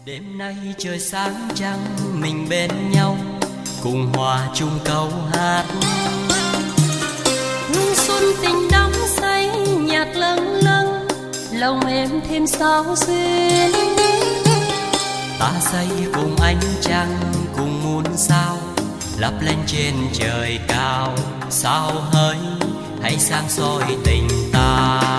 Đêm nay trời sáng trăng mình bên nhau, cùng hòa chung câu hát. Hương xuân tình đắm say nhạc lâng lâng, lòng em thêm sao duyên. Ta say cùng ánh trăng cùng muôn sao, lấp lên trên trời cao. Sao hỡi hãy sáng soi tình ta.